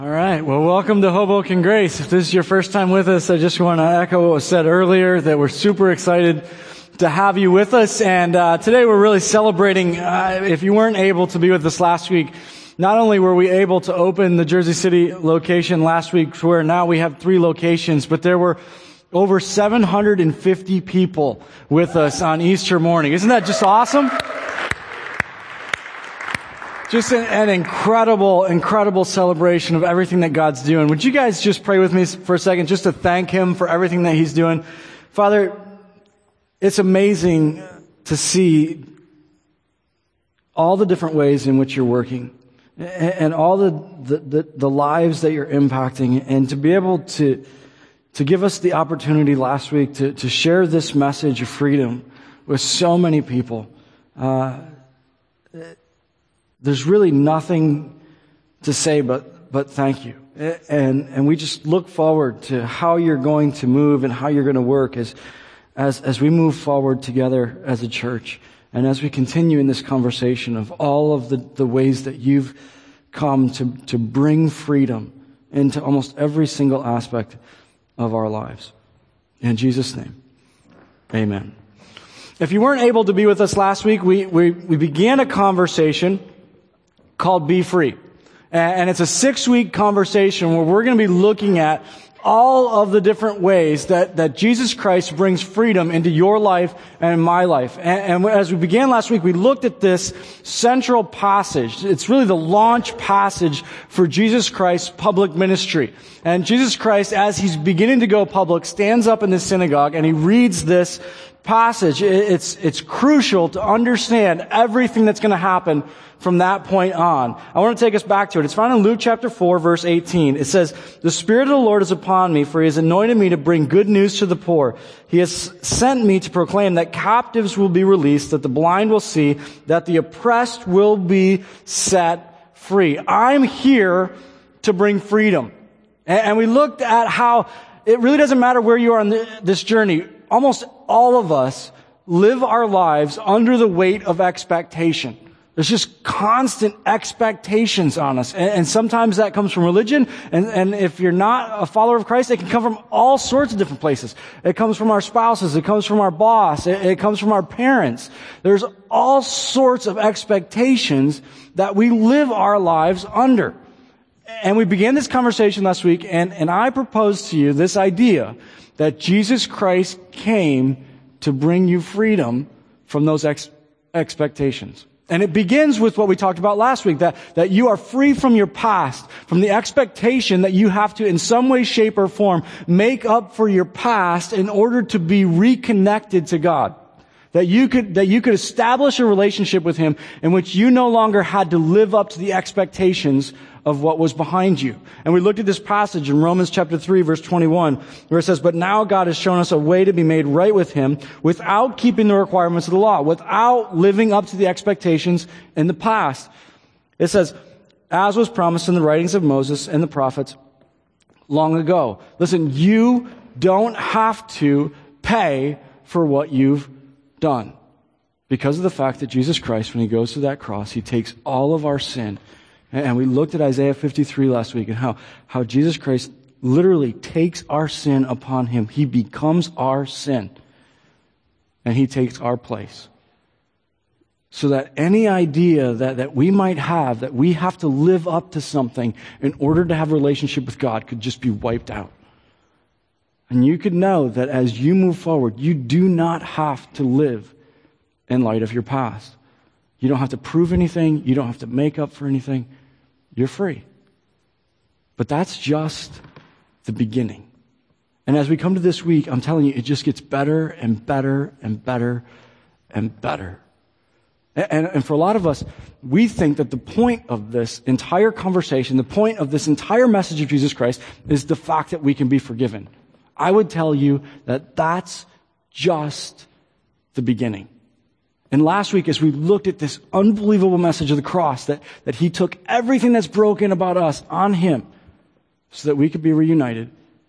All right. Well, welcome to Hoboken Grace. If this is your first time with us, I just want to echo what was said earlier, that we're super excited to have you with us. And today we're really celebrating, if you weren't able to be with us last week, not only were we able to open the Jersey City location last week, where now we have 3 locations, but there were over 750 people with us on Easter morning. Isn't that just awesome? Just an incredible celebration of everything that God's doing. Would you guys just pray with me for a second, just to thank Him for everything that He's doing? Father, it's amazing to see all the different ways in which you're working and all the lives that you're impacting, and to be able to give us the opportunity last week to share this message of freedom with so many people. There's really nothing to say but thank you. And we just look forward to how you're going to move and how you're going to work as we move forward together as a church, and as we continue in this conversation of all of the ways that you've come to bring freedom into almost every single aspect of our lives. In Jesus' name, amen. If you weren't able to be with us last week, we began a conversation called Be Free. And it's a 6-week conversation where we're going to be looking at all of the different ways that Jesus Christ brings freedom into your life and my life. And as we began last week, we looked at this central passage. It's really the launch passage for Jesus Christ's public ministry. And Jesus Christ, as He's beginning to go public, stands up in the synagogue and He reads this passage. It's crucial to understand everything that's going to happen from that point on. I want to take us back to it. It's found in Luke chapter 4, verse 18. It says, "The Spirit of the Lord is upon me, for He has anointed me to bring good news to the poor. He has sent me to proclaim that captives will be released, that the blind will see, that the oppressed will be set free." I'm here to bring freedom. And we looked at how it really doesn't matter where you are on this journey. Almost all of us live our lives under the weight of expectation. There's just constant expectations on us. And sometimes that comes from religion. And if you're not a follower of Christ, it can come from all sorts of different places. It comes from our spouses. It comes from our boss. It comes from our parents. There's all sorts of expectations that we live our lives under. And we began this conversation last week, and I proposed to you this idea that Jesus Christ came to bring you freedom from those expectations. And it begins with what we talked about last week, that you are free from your past, from the expectation that you have to, in some way, shape, or form, make up for your past in order to be reconnected to God. That you could establish a relationship with Him in which you no longer had to live up to the expectations of what was behind you. And we looked at this passage in Romans chapter 3, verse 21, where it says, "But now God has shown us a way to be made right with Him without keeping the requirements of the law," without living up to the expectations in the past. It says, "As was promised in the writings of Moses and the prophets long ago." Listen, you don't have to pay for what you've done, because of the fact that Jesus Christ, when He goes to that cross, He takes all of our sin. And we looked at Isaiah 53 last week, and how Jesus Christ literally takes our sin upon Him. He becomes our sin, and He takes our place. So that any idea that we might have that we have to live up to something in order to have a relationship with God could just be wiped out. And you could know that as you move forward, you do not have to live in light of your past. You don't have to prove anything. You don't have to make up for anything. You're free. But that's just the beginning. And as we come to this week, I'm telling you, it just gets better and better and better and better. And for a lot of us, we think that the point of this entire conversation, the point of this entire message of Jesus Christ, is the fact that we can be forgiven. I would tell you that that's just the beginning. And last week, as we looked at this unbelievable message of the cross, that He took everything that's broken about us on Him so that we could be reunited,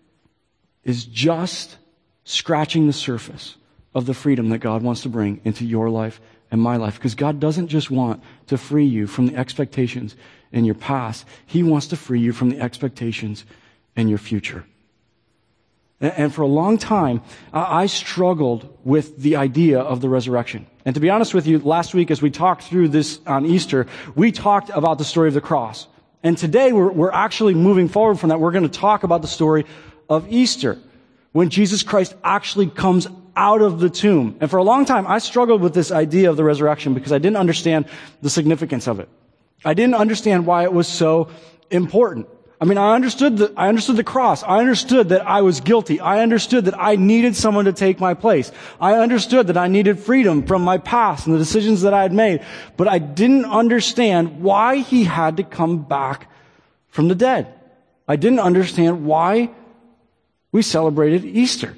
is just scratching the surface of the freedom that God wants to bring into your life and my life. Because God doesn't just want to free you from the expectations in your past. He wants to free you from the expectations in your future. And for a long time, I struggled with the idea of the resurrection. And to be honest with you, last week as we talked through this on Easter, we talked about the story of the cross. And today we're actually moving forward from that. We're going to talk about the story of Easter, when Jesus Christ actually comes out of the tomb. And for a long time, I struggled with this idea of the resurrection because I didn't understand the significance of it. I didn't understand why it was so important. I mean, I understood the cross. I understood that I was guilty. I understood that I needed someone to take my place. I understood that I needed freedom from my past and the decisions that I had made. But I didn't understand why he had to come back from the dead. I didn't understand why we celebrated Easter.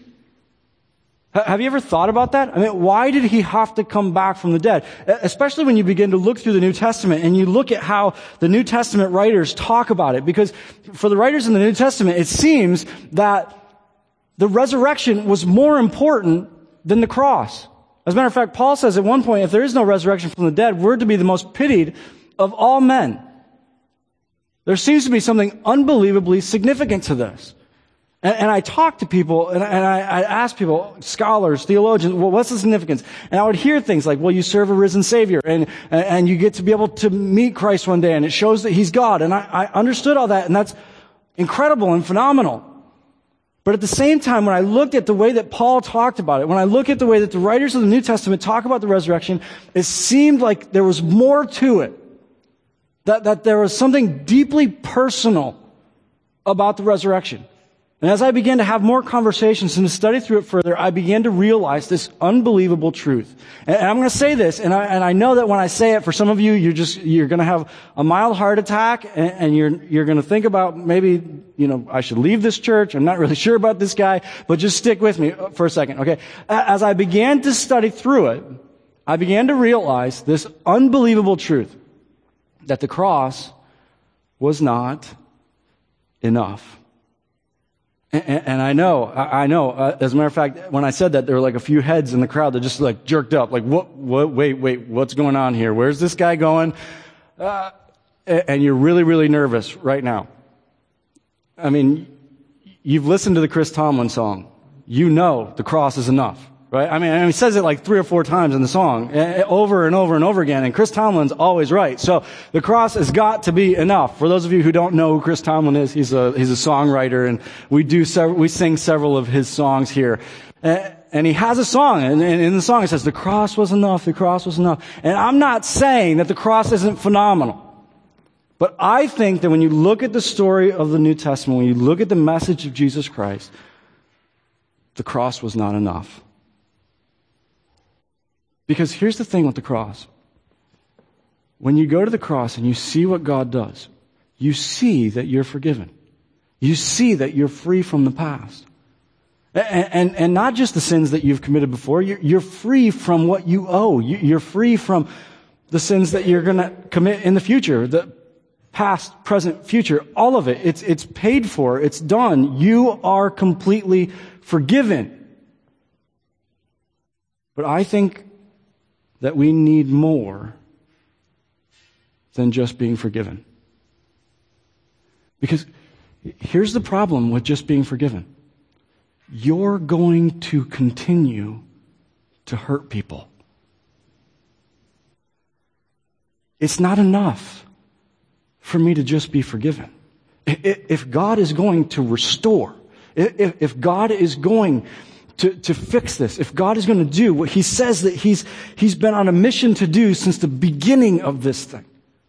Have you ever thought about that? I mean, why did he have to come back from the dead? Especially when you begin to look through the New Testament and you look at how the New Testament writers talk about it. Because for the writers in the New Testament, it seems that the resurrection was more important than the cross. As a matter of fact, Paul says at one point, if there is no resurrection from the dead, we're to be the most pitied of all men. There seems to be something unbelievably significant to this. And I talk to people, and I ask people, scholars, theologians, well, what's the significance? And I would hear things like, well, you serve a risen Savior, and you get to be able to meet Christ one day, and it shows that He's God. And I understood all that, and that's incredible and phenomenal. But at the same time, when I looked at the way that Paul talked about it, when I look at the way that the writers of the New Testament talk about the resurrection, it seemed like there was more to it. That there was something deeply personal about the resurrection. And as I began to have more conversations and to study through it further, I began to realize this unbelievable truth. And I'm going to say this, and I know that when I say it, for some of you, you're going to have a mild heart attack, and you're going to think about maybe, I should leave this church. I'm not really sure about this guy, but just stick with me for a second, okay? As I began to study through it, I began to realize this unbelievable truth that the cross was not enough. And I know. As a matter of fact, when I said that, there were like a few heads in the crowd that just like jerked up. Like, what, wait, what's going on here? Where's this guy going? And you're really, really nervous right now. I mean, you've listened to the Chris Tomlin song. You know the cross is enough, right? I mean, he says it like 3 or 4 times in the song, over and over and over again, and Chris Tomlin's always right. So the cross has got to be enough. For those of you who don't know who Chris Tomlin is, he's a songwriter, and we sing several of his songs here. And he has a song, and in the song it says, the cross was enough, the cross was enough. And I'm not saying that the cross isn't phenomenal. But I think that when you look at the story of the New Testament, when you look at the message of Jesus Christ, the cross was not enough. Because here's the thing with the cross. When you go to the cross and you see what God does, you see that you're forgiven. You see that you're free from the past. And not just the sins that you've committed before, you're free from what you owe. You're free from the sins that you're going to commit in the future, the past, present, future, all of it. It's paid for. It's done. You are completely forgiven. But I think that we need more than just being forgiven. Because here's the problem with just being forgiven. You're going to continue to hurt people. It's not enough for me to just be forgiven. If God is going to restore, if God is going to fix this, if God is going to do what He says that He's been on a mission to do since the beginning of this thing,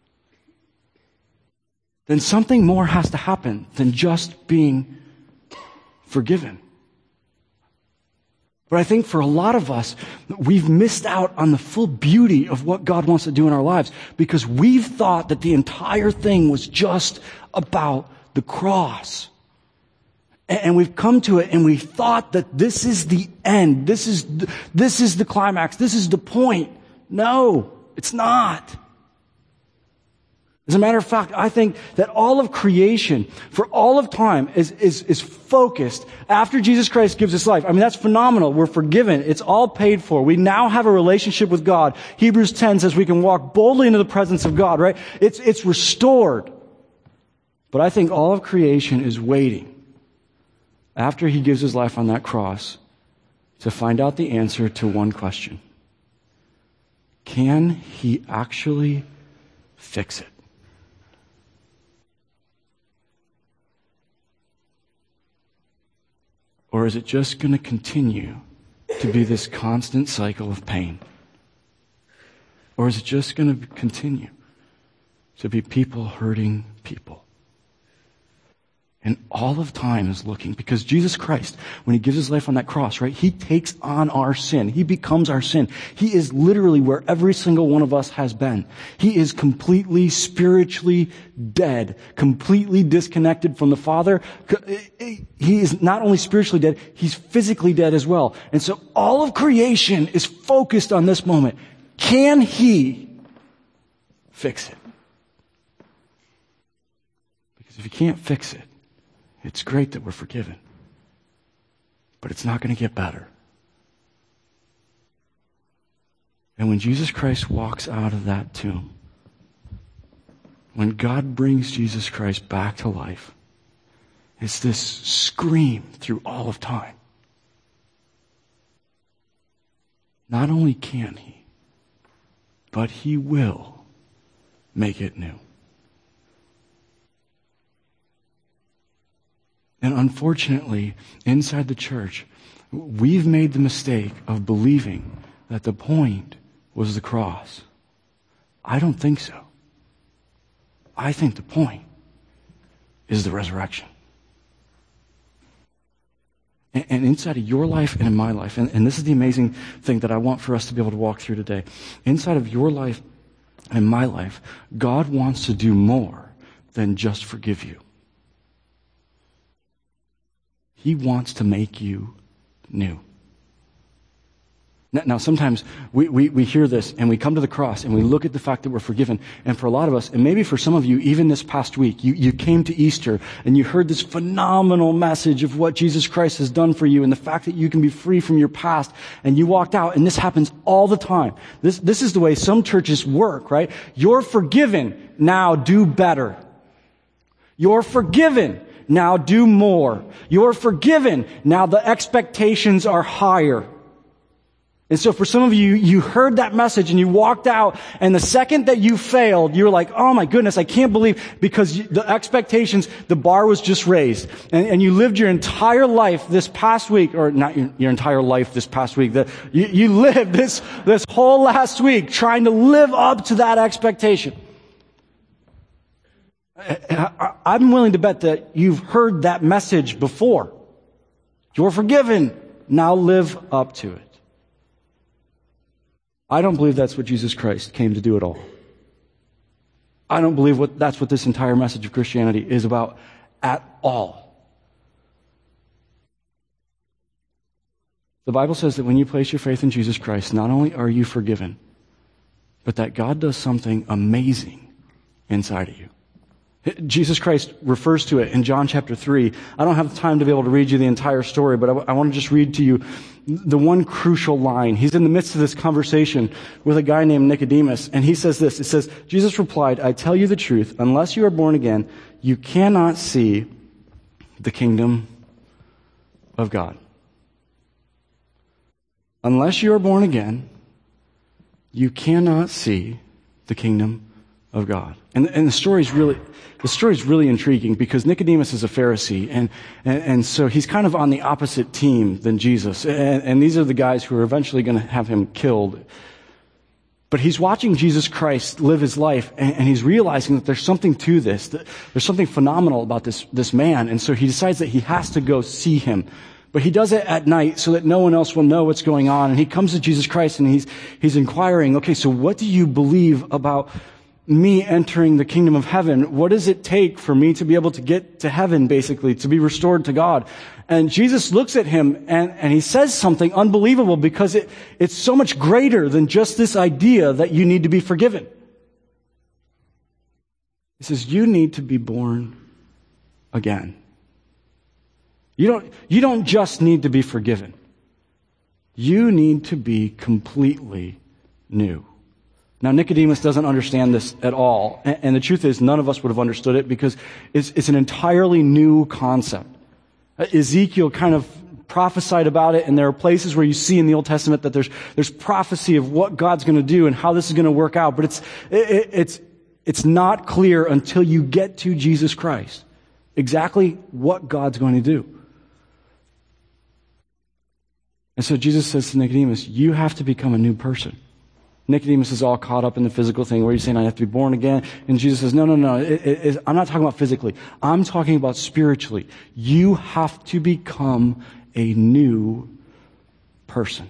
then something more has to happen than just being forgiven. But I think for a lot of us, we've missed out on the full beauty of what God wants to do in our lives because we've thought that the entire thing was just about the cross. And we've come to it and we thought that this is the end. This is the climax. This is the point. No, it's not. As a matter of fact, I think that all of creation, for all of time, is focused after Jesus Christ gives us life. I mean, that's phenomenal. We're forgiven. It's all paid for. We now have a relationship with God. Hebrews 10 says we can walk boldly into the presence of God, right? It's restored. But I think all of creation is waiting after he gives his life on that cross to find out the answer to one question. Can he actually fix it? Or is it just going to continue to be this constant cycle of pain? Or is it just going to continue to be people hurting people? And all of time is looking, because Jesus Christ, when he gives his life on that cross, right, he takes on our sin. He becomes our sin. He is literally where every single one of us has been. He is completely spiritually dead, completely disconnected from the Father. He is not only spiritually dead, he's physically dead as well. And so all of creation is focused on this moment. Can he fix it? Because if he can't fix it, it's great that we're forgiven, but it's not going to get better. And when Jesus Christ walks out of that tomb, when God brings Jesus Christ back to life, it's this scream through all of time. Not only can he, but he will make it new. And unfortunately, inside the church, we've made the mistake of believing that the point was the cross. I don't think so. I think the point is the resurrection. And inside of your life and in my life, and this is the amazing thing that I want for us to be able to walk through today. Inside of your life and my life, God wants to do more than just forgive you. He wants to make you new. Now, sometimes we hear this and we come to the cross and we look at the fact that we're forgiven. And for a lot of us, and maybe for some of you, even this past week, you came to Easter and you heard this phenomenal message of what Jesus Christ has done for you and the fact that you can be free from your past. And you walked out, and this happens all the time. This is the way some churches work, right? You're forgiven, now do better. You're forgiven, now do more. You're forgiven, now the expectations are higher. And so for some of you, you heard that message and you walked out, and the second that you failed, you were like, oh my goodness, I can't believe, because the expectations, the bar was just raised. And you lived your entire life this past week, or not your entire life this past week, you lived this whole last week trying to live up to that expectation. I'm willing to bet that you've heard that message before. You're forgiven, now live up to it. I don't believe that's what Jesus Christ came to do at all. I don't believe that's what this entire message of Christianity is about at all. The Bible says that when you place your faith in Jesus Christ, not only are you forgiven, but that God does something amazing inside of you. Jesus Christ refers to it in John chapter 3. I don't have time to be able to read you the entire story, but I want to just read to you the one crucial line. He's in the midst of this conversation with a guy named Nicodemus, and he says this. It says, Jesus replied, I tell you the truth, unless you are born again, you cannot see the kingdom of God. Unless you are born again, you cannot see the kingdom of God. And the story's really intriguing, because Nicodemus is a Pharisee, and so he's kind of on the opposite team than Jesus. And these are the guys who are eventually going to have him killed. But he's watching Jesus Christ live his life, and he's realizing that there's something to this, that there's something phenomenal about this man. And so he decides that he has to go see him. But he does it at night so that no one else will know what's going on. And he comes to Jesus Christ and he's inquiring, okay, so what do you believe about me entering the kingdom of heaven? What does it take for me to be able to get to heaven, basically, to be restored to God? And Jesus looks at him and he says something unbelievable, because it's so much greater than just this idea that you need to be forgiven. He says, you need to be born again. You don't just need to be forgiven. You need to be completely new. Now, Nicodemus doesn't understand this at all. And the truth is, none of us would have understood it because it's an entirely new concept. Ezekiel kind of prophesied about it, and there are places where you see in the Old Testament that there's prophecy of what God's going to do and how this is going to work out. But it's not clear until you get to Jesus Christ exactly what God's going to do. And so Jesus says to Nicodemus, you have to become a new person. Nicodemus is all caught up in the physical thing where he's saying, I have to be born again. And Jesus says, no. I'm not talking about physically. I'm talking about spiritually. You have to become a new person.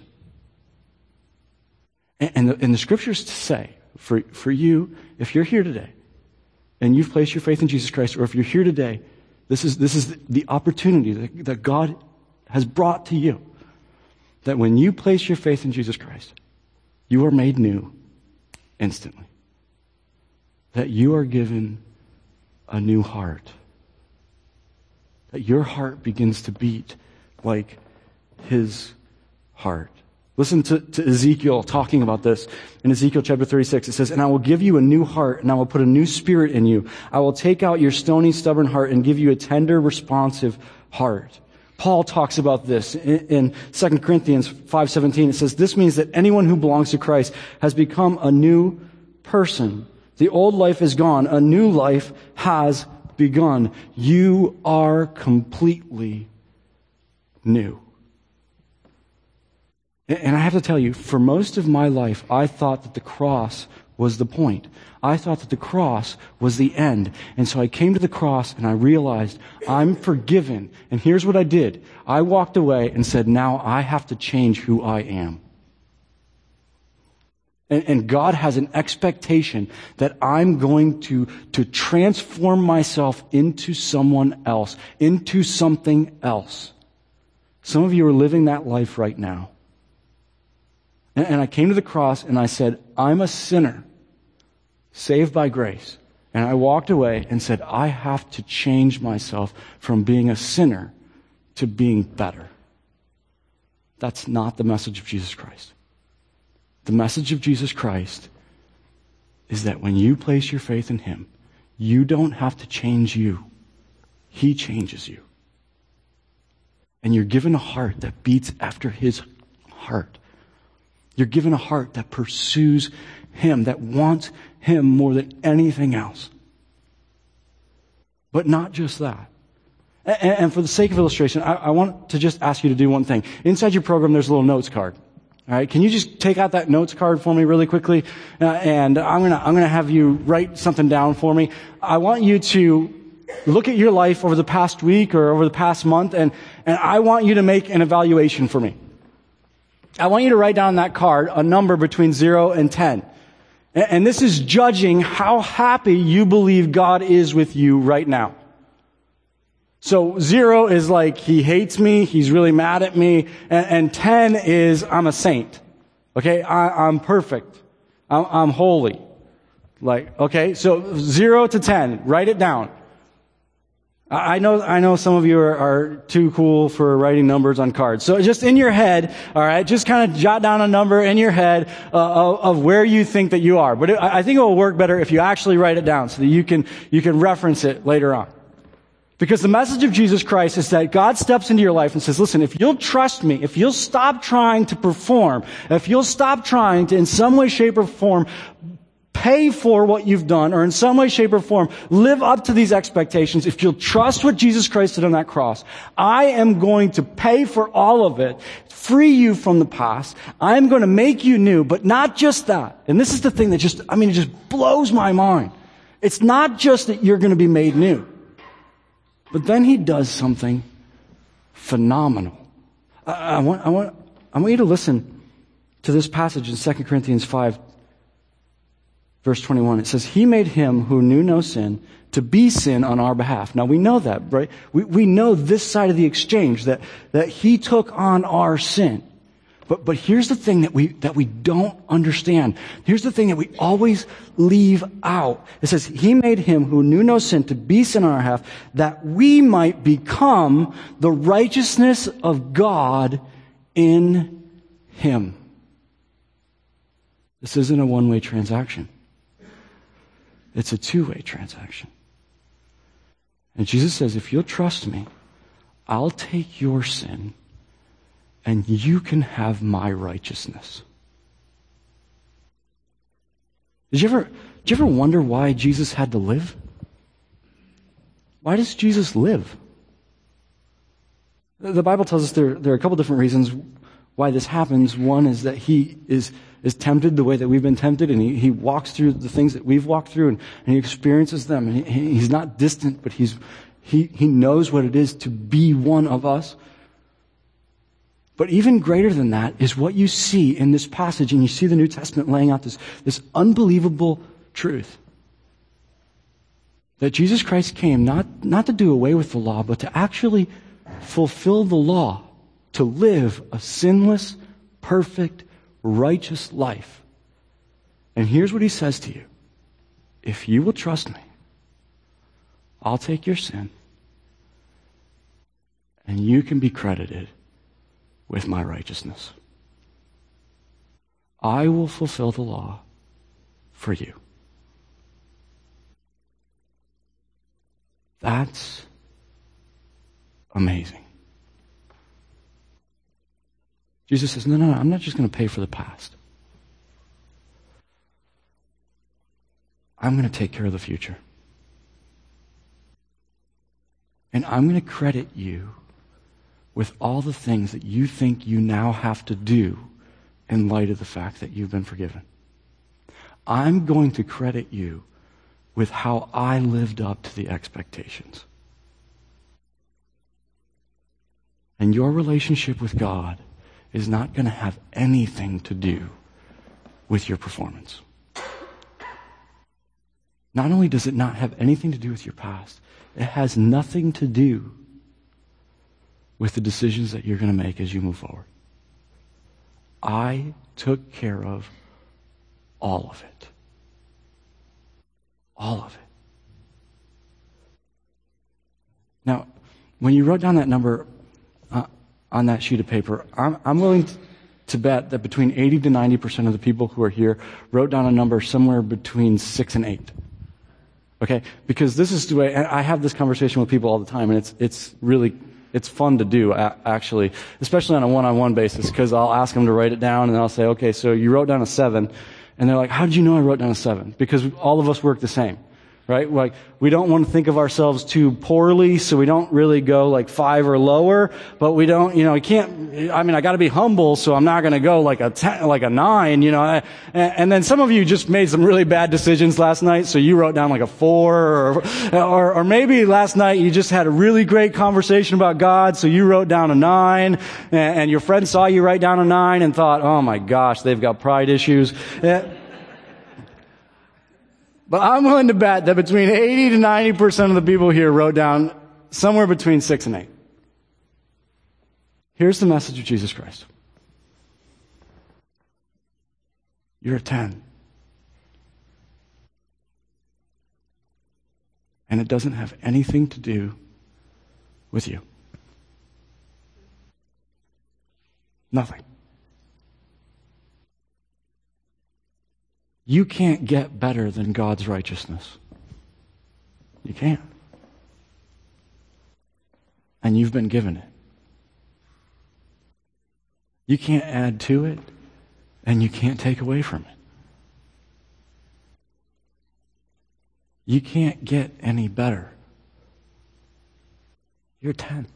And the scriptures say, for you, if you're here today and you've placed your faith in Jesus Christ, or if you're here today, this is the opportunity that God has brought to you. That when you place your faith in Jesus Christ, you are made new instantly. That you are given a new heart. That your heart begins to beat like His heart. Listen to Ezekiel talking about this. In Ezekiel chapter 36, it says, and I will give you a new heart, and I will put a new spirit in you. I will take out your stony, stubborn heart and give you a tender, responsive heart. Paul talks about this in 2 Corinthians 5:17. It says, this means that anyone who belongs to Christ has become a new person. The old life is gone. A new life has begun. You are completely new. And I have to tell you, for most of my life, I thought that the cross was the point. I thought that the cross was the end. And so I came to the cross and I realized I'm forgiven. And here's what I did. I walked away and said, now I have to change who I am. And God has an expectation that I'm going to transform myself into someone else, into something else. Some of you are living that life right now. And I came to the cross and I said, I'm a sinner, saved by grace. And I walked away and said, I have to change myself from being a sinner to being better. That's not the message of Jesus Christ. The message of Jesus Christ is that when you place your faith in Him, you don't have to change you. He changes you. And you're given a heart that beats after His heart. You're given a heart that pursues Him, that wants Him more than anything else. But not just that. And for the sake of illustration, I want to just ask you to do one thing. Inside your program, there's a little notes card. All right, can you just take out that notes card for me really quickly? And I'm gonna have you write something down for me. I want you to look at your life over the past week or over the past month, and I want you to make an evaluation for me. I want you to write down on that card a number between 0 and 10. And this is judging how happy you believe God is with you right now. So 0 is like, He hates me, He's really mad at me, and 10 is, I'm a saint. Okay, I'm perfect. I'm holy. Like, okay, so 0 to 10, write it down. I know some of you are too cool for writing numbers on cards. So just in your head, all right, just kind of jot down a number in your head of where you think that you are. But I think it will work better if you actually write it down so that you can reference it later on. Because the message of Jesus Christ is that God steps into your life and says, listen, if you'll trust me, if you'll stop trying to perform, if you'll stop trying to in some way, shape, or form pay for what you've done, or in some way, shape, or form, live up to these expectations, if you'll trust what Jesus Christ did on that cross, I am going to pay for all of it, free you from the past. I am going to make you new, but not just that. And this is the thing that it just blows my mind. It's not just that you're going to be made new, but then He does something phenomenal. I want you to listen to this passage in 2 Corinthians 5, verse 21, it says, He made Him who knew no sin to be sin on our behalf. Now we know that, right? We know this side of the exchange, that He took on our sin. But here's the thing that we don't understand. Here's the thing that we always leave out. It says, He made Him who knew no sin to be sin on our behalf, that we might become the righteousness of God in Him. This isn't a one-way transaction. It's a two-way transaction. And Jesus says, if you'll trust me, I'll take your sin and you can have my righteousness. Did you ever wonder why Jesus had to live? Why does Jesus live? The Bible tells us there are a couple different reasons why this happens. One is that He is tempted the way that we've been tempted, and he walks through the things that we've walked through, and He experiences them. And he's not distant, but he knows what it is to be one of us. But even greater than that is what you see in this passage, and you see the New Testament laying out this unbelievable truth. That Jesus Christ came not to do away with the law, but to actually fulfill the law, to live a sinless, perfect, righteous life. And here's what He says to you. If you will trust me, I'll take your sin, and you can be credited with my righteousness. I will fulfill the law for you. That's amazing. Jesus says, no, I'm not just going to pay for the past. I'm going to take care of the future. And I'm going to credit you with all the things that you think you now have to do in light of the fact that you've been forgiven. I'm going to credit you with how I lived up to the expectations. And your relationship with God is not going to have anything to do with your performance. Not only does it not have anything to do with your past, it has nothing to do with the decisions that you're going to make as you move forward. I took care of all of it. All of it. Now, when you wrote down that number on that sheet of paper, I'm willing to bet that between 80 to 90% of the people who are here wrote down a number somewhere between 6 and 8. Okay? Because this is the way, I have this conversation with people all the time, and it's fun to do, actually, especially on a one-on-one basis, because I'll ask them to write it down, and I'll say, okay, so you wrote down a 7, and they're like, how did you know I wrote down a 7? Because all of us work the same, right? Like, we don't want to think of ourselves too poorly, so we don't really go like 5 or lower, but we don't, I got to be humble, so I'm not going to go like a 10, like a 9, and then some of you just made some really bad decisions last night, so you wrote down like a 4, or maybe last night you just had a really great conversation about God, so you wrote down a 9, and your friend saw you write down a 9 and thought, oh my gosh, they've got pride issues. But I'm willing to bet that between 80 to 90% of the people here wrote down somewhere between 6 and 8. Here's the message of Jesus Christ. You're a 10. And it doesn't have anything to do with you. Nothing. You can't get better than God's righteousness. You can't. And you've been given it. You can't add to it, and you can't take away from it. You can't get any better. You're 10.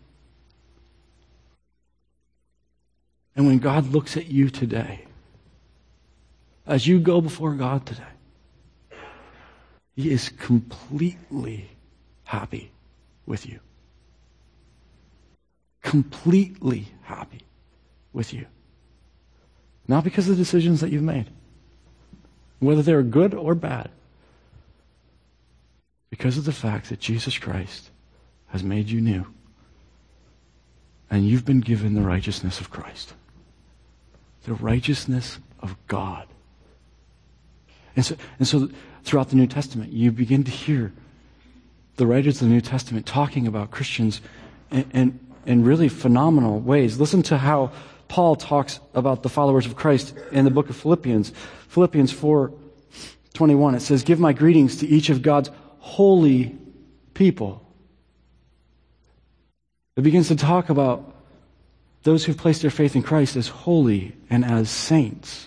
And when God looks at you today, as you go before God today, He is completely happy with you. Completely happy with you. Not because of the decisions that you've made, whether they're good or bad, because of the fact that Jesus Christ has made you new, and you've been given the righteousness of Christ. The righteousness of God. And so throughout the New Testament, you begin to hear the writers of the New Testament talking about Christians in really phenomenal ways. Listen to how Paul talks about the followers of Christ in the book of Philippians. Philippians 4:21, it says, "Give my greetings to each of God's holy people." It begins to talk about those who've placed their faith in Christ as holy and as saints.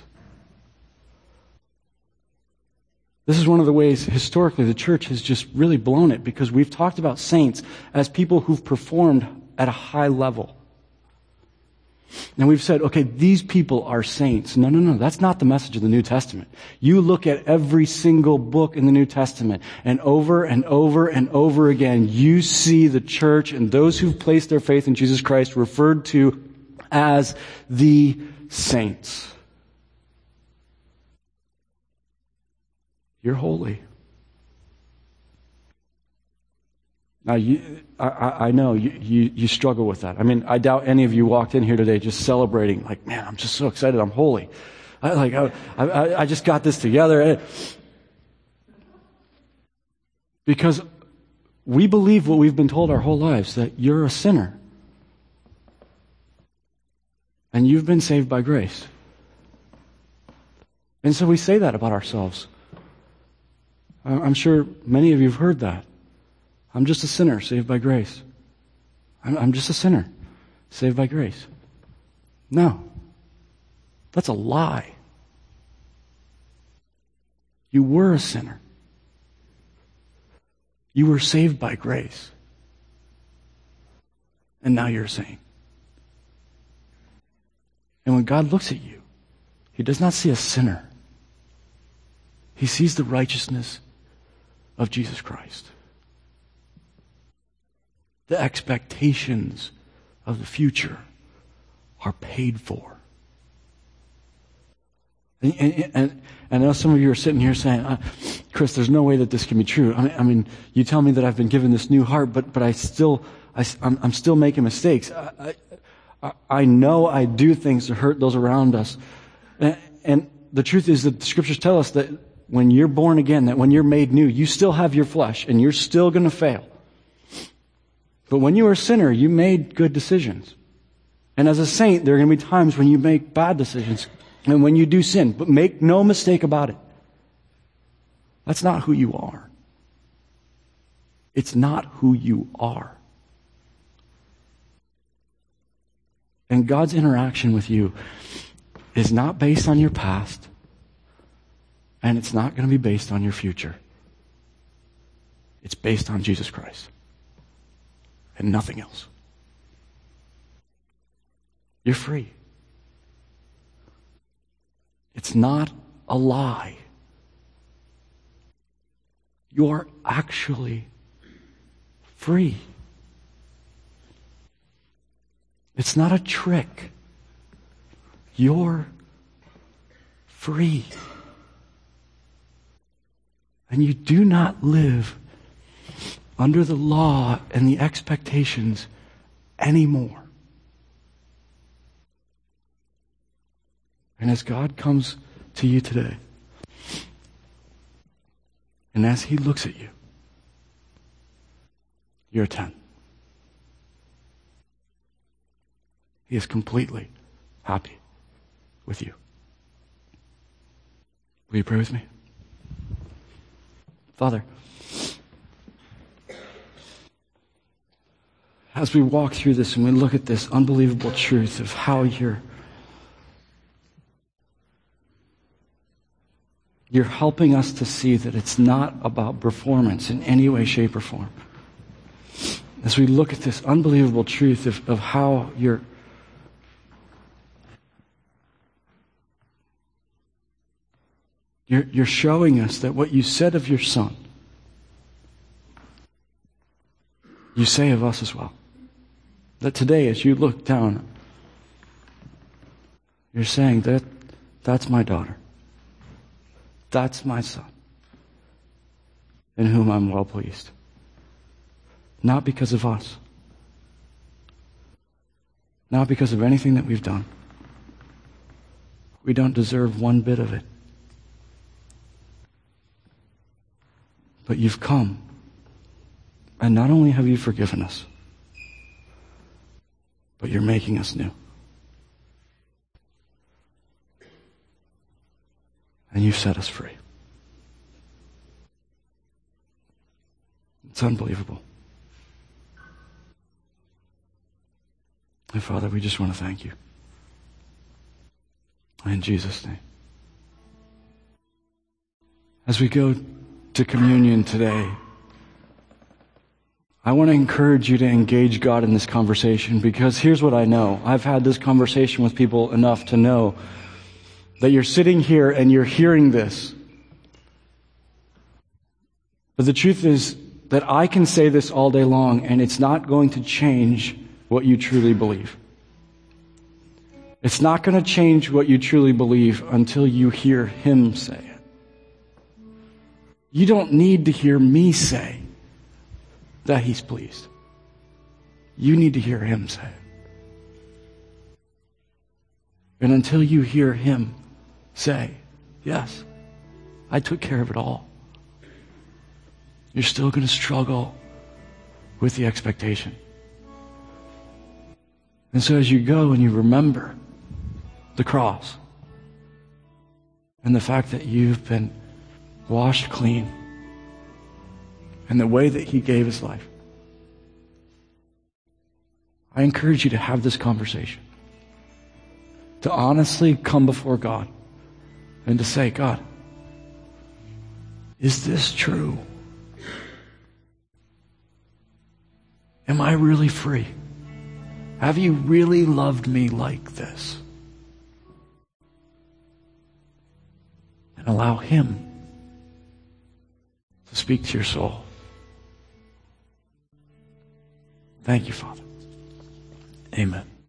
This is one of the ways historically the church has just really blown it, because we've talked about saints as people who've performed at a high level. And we've said, okay, these people are saints. No, that's not the message of the New Testament. You look at every single book in the New Testament, and over and over and over again, you see the church and those who've placed their faith in Jesus Christ referred to as the saints. You're holy. Now, I know you struggle with that. I mean, I doubt any of you walked in here today just celebrating, like, man, I'm just so excited, I'm holy. I just got this together. Because we believe what we've been told our whole lives, that you're a sinner. And you've been saved by grace. And so we say that about ourselves. I'm sure many of you have heard that. I'm just a sinner saved by grace. I'm just a sinner saved by grace. No. That's a lie. You were a sinner. You were saved by grace. And now you're a saint. And when God looks at you, He does not see a sinner. He sees the righteousness of Jesus Christ. The expectations of the future are paid for. And I know some of you are sitting here saying, Chris, there's no way that this can be true. I mean, you tell me that I've been given this new heart, but I'm still making mistakes. I know I do things to hurt those around us. And the truth is that the scriptures tell us that when you're born again, that when you're made new, you still have your flesh and you're still going to fail. But when you were a sinner, you made good decisions. And as a saint, there are going to be times when you make bad decisions and when you do sin. But make no mistake about it. That's not who you are. It's not who you are. And God's interaction with you is not based on your past, and it's not going to be based on your future. It's based on Jesus Christ and nothing else. You're free. It's not a lie. You're actually free. It's not a trick. You're free. And you do not live under the law and the expectations anymore. And as God comes to you today, and as He looks at you, you're a 10. He is completely happy with you. Will you pray with me? Father, as we walk through this and we look at this unbelievable truth of how you're helping us to see that it's not about performance in any way, shape, or form. As we look at this unbelievable truth of how you're showing us that what you said of your Son, you say of us as well. That today, as you look down, you're saying that that's my daughter. That's my son, in whom I'm well pleased. Not because of us. Not because of anything that we've done. We don't deserve one bit of it. But you've come. And not only have you forgiven us, but you're making us new. And you've set us free. It's unbelievable. And Father, we just want to thank you. In Jesus' name. As we go to communion today, I want to encourage you to engage God in this conversation, because here's what I know. I've had this conversation with people enough to know that you're sitting here and you're hearing this. But the truth is that I can say this all day long, and it's not going to change what you truly believe. It's not going to change what you truly believe until you hear Him say it. You don't need to hear me say that He's pleased. You need to hear Him say it. And until you hear Him say, yes, I took care of it all, you're still going to struggle with the expectation. And so as you go and you remember the cross and the fact that you've been washed clean and the way that He gave His life, I encourage you to have this conversation, to honestly come before God and to say, God, is this true? Am I really free? Have you really loved me like this? And allow Him to speak to your soul. Thank you, Father. Amen.